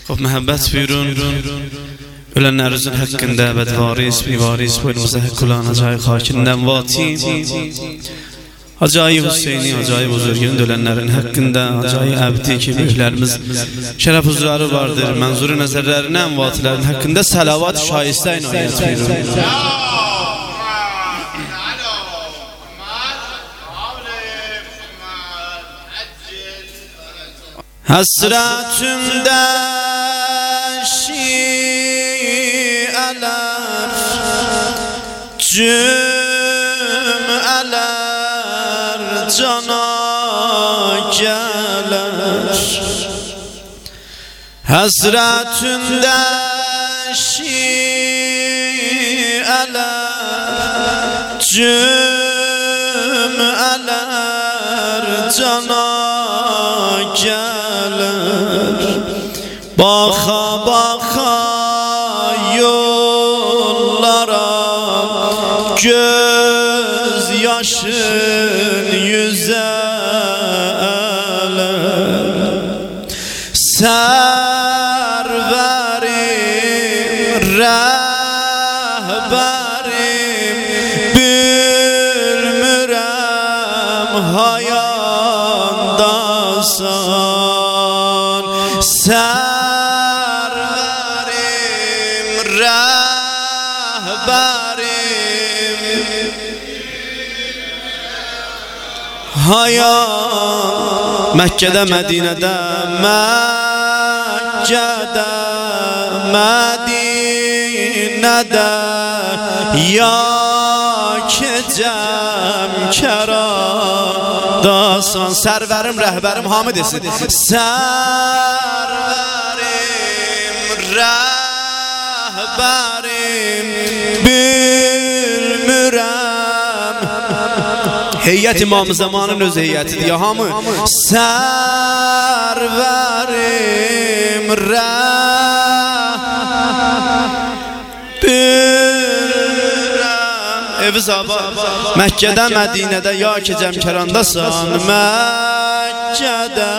خب محبت بیرون ölenlerimizin hakkında bedvaris, mivaris, boynumuza hekkulan acayip hakinden vati acayip Hüseyin'i, acayip Buzurgin ölenlerin hakkında acayip abdi ki büyüklerimiz şeref huzurları vardır. Menzuru nezerlerinin vatilerin hakkında salavat-ı şahisteyn ayet buyurun. Hasretünde şi'eler cüm'eler cana gelir. Hasretünde şi'eler cüm'eler cana gelir. Baka baka yollara göz yaşın yüzeler. Serverim rehberim bilmirem hayandasan. Serverim rehberim hayan. Mekke'de Medine'de Mekke'de Medine'de ya kecem keradasan. Serverim rehberim hamı desin. Serverim rehberim bilmirem. Heyyet İmam-ı Zaman'ın öz heyyetidir ya hamı. Serverim rehberim evi sabah Mekke'de Medine'de ya kecem kerandasan. Mekke'de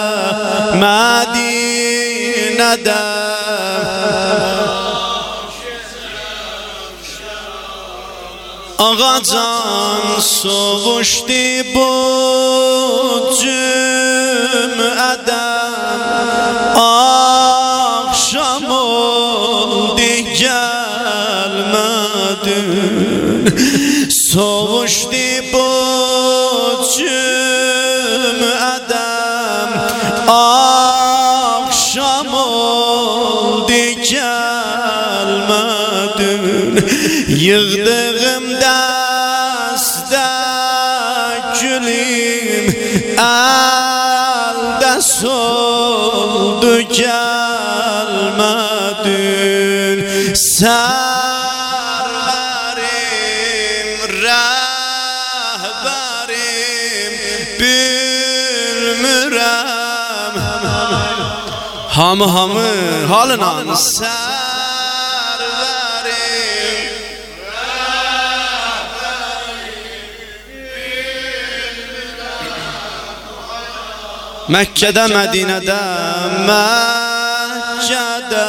Medine'de ağacan soğuştu bu cüm'ede. Akşam oldu gelmedin. Soğuştu bu cüm'ede. Akşam oldu gelmedin. Yığdığım deste gülüm elde soldu gelmedin. Serverim rehberim bilmirem. Hamı hamı halına Mekke'de Medine'de Mekke'de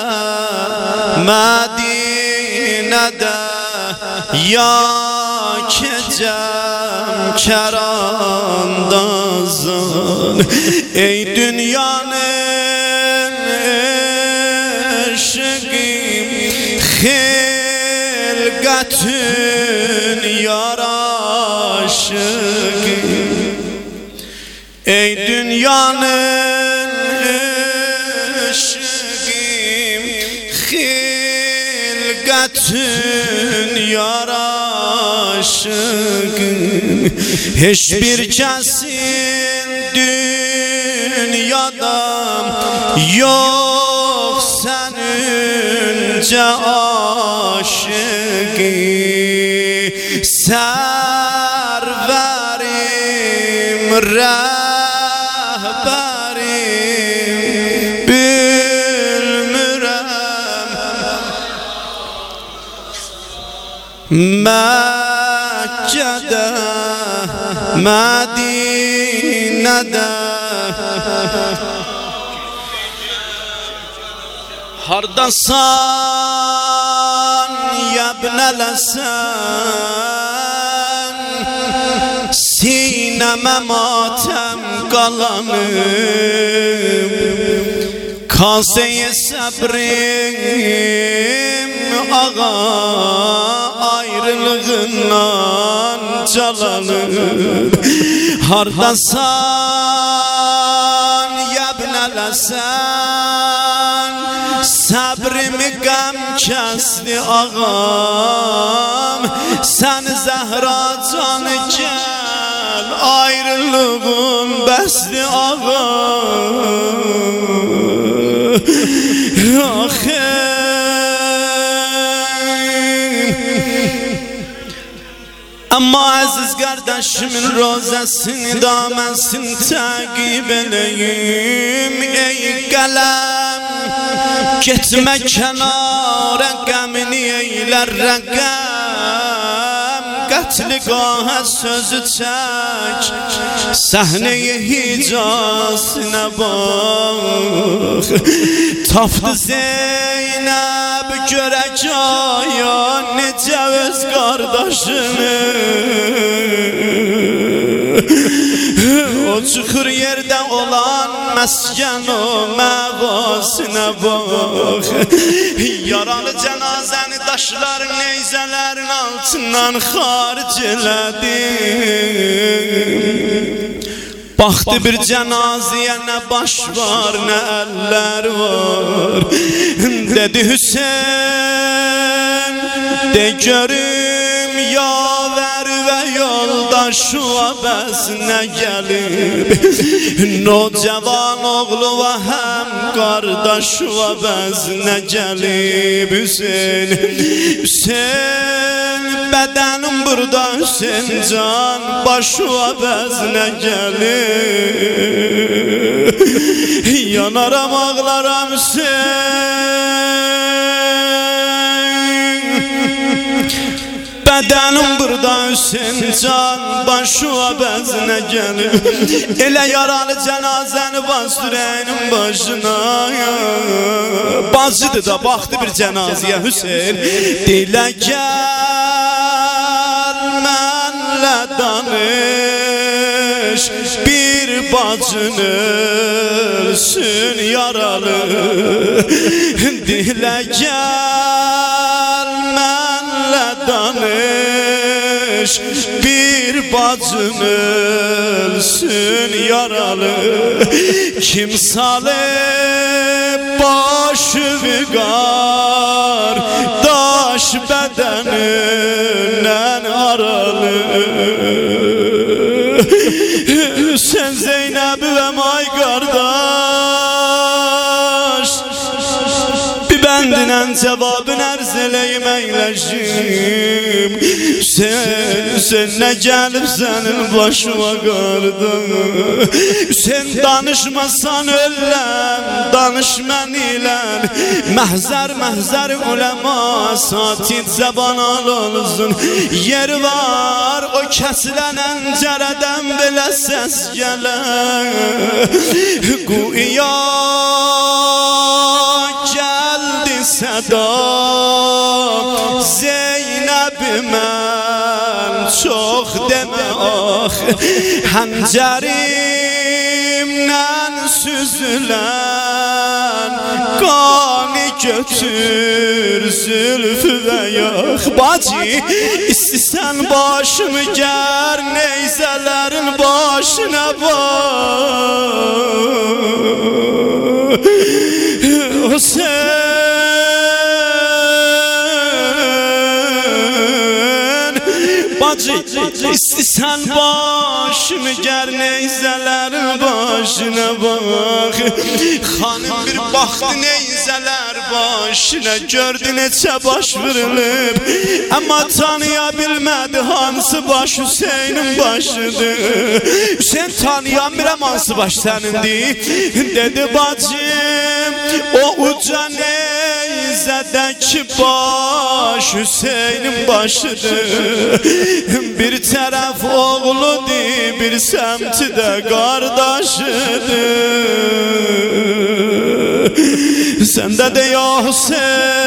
Medine'de ya kecem kerandazan. Ey dünyanın eşiğim hilgatün yaraşıgım. Ey dünyanın eşiğim hilgatün yaraşıgım. Hiçbir kesin dünyada yok senince aşıgı. Serverim rehberim bilmirem. Mekke'de Medine'de Hardasan yebnelesen sineme matem kalanım Kaseye sabrim ağa ayrılığından calanır Hardasan yebnelesen sabrimi gəm kəsdi ağam Sen Zəhra canı gel ayrılığın bəsdi ağam Ama aziz kardeşimin rozasını damensini takip edeyim Ey kalem gitme kenara gemini eyler rəqəm Qətliqaha sözü çək Səhnəyi hicasına bak Tapdı Zeynəb görək aya necə öz qardaşını O çuxur yerdə olan məskən o məvasına bak Yaralı cənazəni daşların neyzələrin altından xaric elədim Baxdı bir cənazəyə nə baş var, nə əllər var Dedi Hüseyin, de görüm yavər və yoldaşı əbəzinə gəlib Nocavan oğlu və həm qardaşı əbəzinə gəlib Hüseyin, Hüseyin Bədenim burada Hüseyin can başı əbəzinə gəlir Yanaram ağlaram Hüseyin Bədenim burada Hüseyin can başı əbəzinə gəlir Elə yaralı cənazəni bastırəyinin başına Bacıdır da baxdı bir cənazəyə Hüseyin Dilə gəl mənlə danış Bir bacını ölsün yaralı Dilə gəl mənlə danış Bir bacını ölsün yaralı Kim salib başı viqar Daş bədənindən aralı Sen Zeynəb və may qardaş Bir bəndinən cavabın ərz eləyim əyləşim Sen nə gəlib sənin başıma qardaş Sen danışmasan ölləm danış mən ilə Məhzər uləma satid zəbanal olsun Yeri var o kəsilən əncərədən belə səs gələn Güya gəldi səda Zeynəbi mən çox demə ax Həncərimdən süzülən qani götür zülfü və yax Bacı istəsən başımı gər neyzələrin başına bak O sen Bacı istəsən başımı gər neyzələrin başına bak Xanım bir baxdı neyzələr başına gördü neçə baş vurulub Amma tanıya bilmədi hansı baş Hüseynin başıdır Hüseyin tanıyan biləm hansı baş sənindir Dedi bacım o uca neyzədəki baş Hüseynin başıdır Bir tərəf oğludur bir səmti də qardaşıdır Sende de ya Hüseyin